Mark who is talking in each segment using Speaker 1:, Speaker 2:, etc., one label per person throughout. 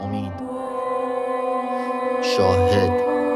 Speaker 1: امید، شاهد،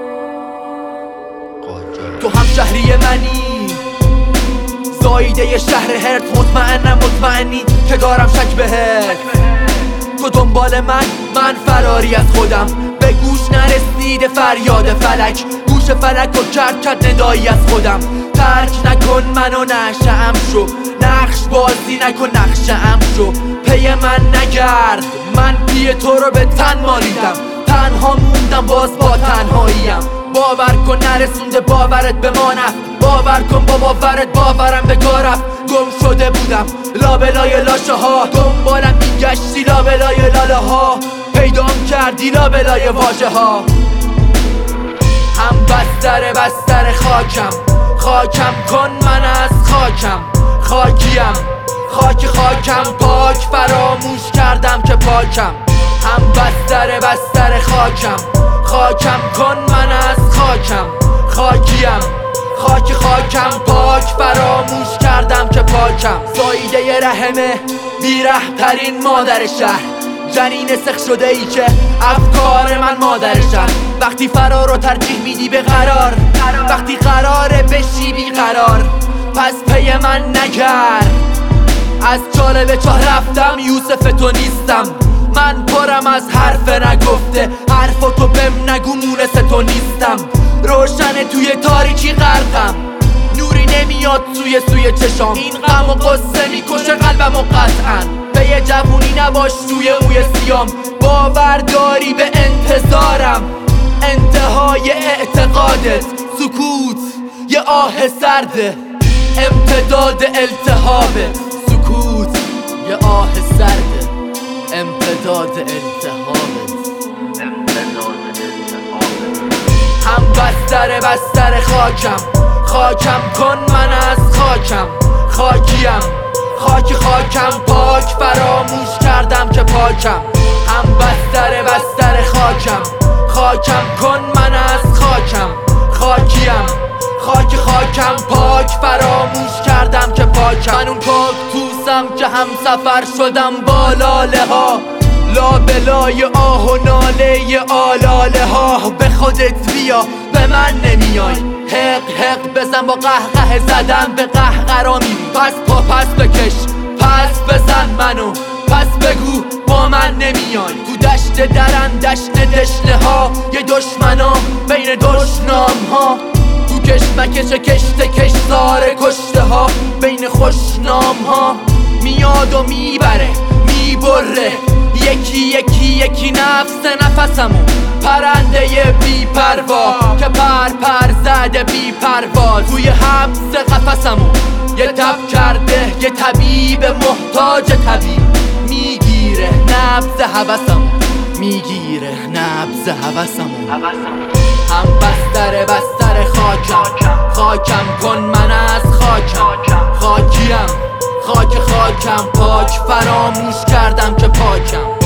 Speaker 1: قاجار.
Speaker 2: تو هم شهری منی، زایده شهر هرت. مطمئنی که دارم شک بهت. تو دنبال من فراری از خودم. به گوش نرسیده فریاد فلک. گوش فلک و کرد ندایی از خودم. ترک نکن منو نشأم شو، نقش بازی نکن نقشه‌ام شو. پی من نگرد، من پی تو رو به تن مالیدم. تنها موندم باز با تنهاییم. باور کن نرسونده باورت به ما نه. باور کن با باورم به کار رفت. گم شده بودم لابلای لاشه ها. دنبالم میگشتی لابلای لاله ها. پیدام کردی لابلای واژه ها. هم بستر خاکم کن من از خاکم. خاکیم خاکم پاک. فراموش کردم که پاکم. هم بستر خاکم کن من از خاکم. خاکیم خاکم پاک. فراموش کردم که پاکم. زایده رحمه بیره ترین مادر شهر. جنین سخ شده ای که افکار من مادرشن. وقتی فرار رو ترجیح میدی به قرار، وقتی قراره بشی بی قرار، پس پی من نگرد. از چاله به چاه رفتم، یوسف تو نیستم. من پرم از حرف نگفته، حرف تو بهم نگو مونس تو نیستم. روشن توی تاریکی غرقم، نوری نمیاد سوی چشام. این غم و قصه میکشه قلبم و قطعا. به یه جوونی نباش توی موی سیام. باور داری به انتظارم، انتهای اعتقادت سکوت یه آه سرده. امتداد التهابت سکوت یه آه سرده. امتداد التهابت. هم بستر خاکم کن من از خاکم. خاکیم خاکم پاک. فراموش کردم که پاکم. هم بستر خاکم کن من از خاکم. خاکیم خاکم پاک. فراموش کردم که پاکم. من اون کاکتوسم که هم سفر شدم با لاله ها. لابلای آه و ناله آلاله ها. به خودت بیا به من نمیای. حق بزن با قهقه زدن به قهقرا میری. پس بکش پس بزن منو. پس بگو با من نمیای. تو دشت دشت دشنه ها. یه دشمنا بین دشنام ها. تو کشمکش کشتار کشته ها. بین خوشنام ها. میاد و میبره میبره. یکی نفسمو. پرنده بی پروا که پر زده بی پرواز. توی حبس قفسمو یه تب کرده یه طبیب محتاج طبیب. میگیره نبض حواسمو. هم بستر خاکم کن من از خاکم. خاکیم خاکم پاک. فراموش کردم که پاکم.